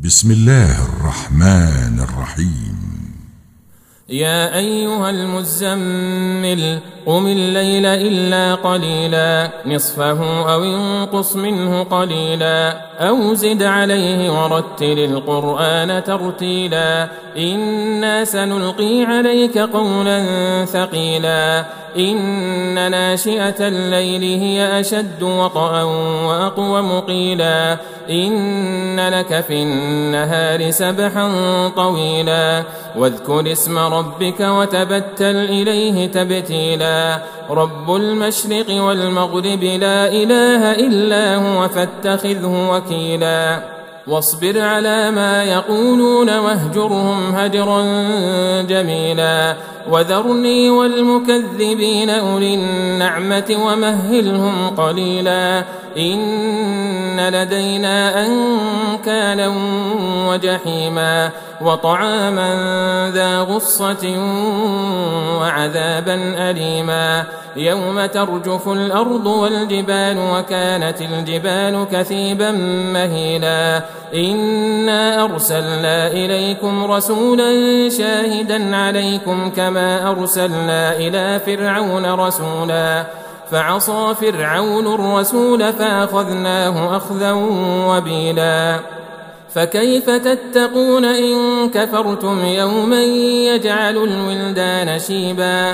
بسم الله الرحمن الرحيم. يا أيها المزمل قم الليل إلا قليلا نصفه أو انقص منه قليلا أو زد عليه ورتل القرآن ترتيلا إنا سنلقي عليك قولا ثقيلا إن ناشئة الليل هي أشد وطئا وأقوم قيلا إن لك في النهار سبحا طويلا واذكر اسم ربك وتبتل إليه تبتيلا رب المشرق والمغرب لا إله إلا هو فاتخذه وكيلا واصبر على ما يقولون واهجرهم هجرا جميلا وذرني والمكذبين أولي النعمة ومهلهم قليلا إن لدينا أنكالا وجحيما وطعاما ذا غصة وعذابا أليما يوم ترجف الأرض والجبال وكانت الجبال كثيبا مهيلا إنا أرسلنا إليكم رسولا شاهدا عليكم كما أرسلنا إلى فرعون رسولا فعصى فرعون الرسول فأخذناه أخذا وبيلا فكيف تتقون إن كفرتم يوما يجعل الولدان شيبا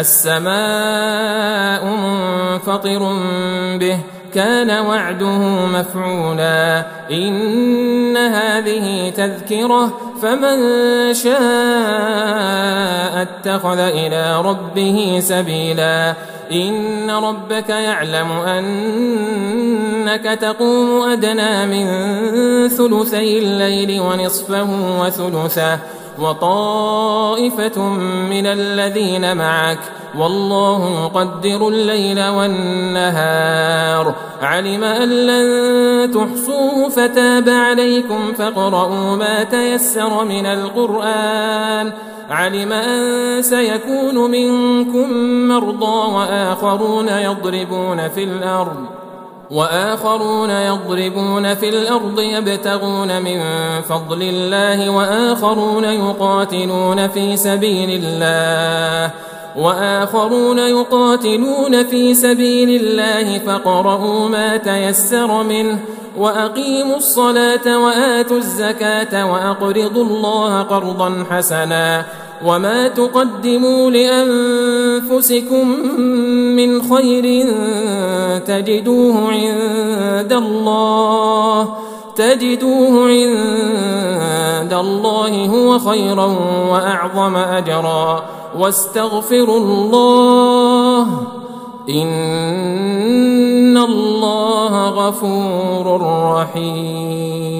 السماء منفطر به كان وعده مفعولا إن هذه تذكرة فمن شاء اتخذ إلى ربه سبيلا إن ربك يعلم أنك تقوم أدنى من ثلثي الليل ونصفه وثلثه وطائفة من الذين معك والله يقدر الليل والنهار علم أن لن تحصوه فتاب عليكم فاقرؤوا ما تيسر من القرآن علم أن سيكون منكم مرضى وآخرون يضربون في الأرض يبتغون من فضل الله وآخرون يقاتلون في سبيل الله فاقرؤوا ما تيسر منه وأقيموا الصلاة وآتوا الزكاة وأقرضوا الله قرضا حسنا وما تقدموا لأنفسكم من خير تجدوه عند الله هو خيرا وأعظم أجرا واستغفروا الله إن الله غفور رحيم.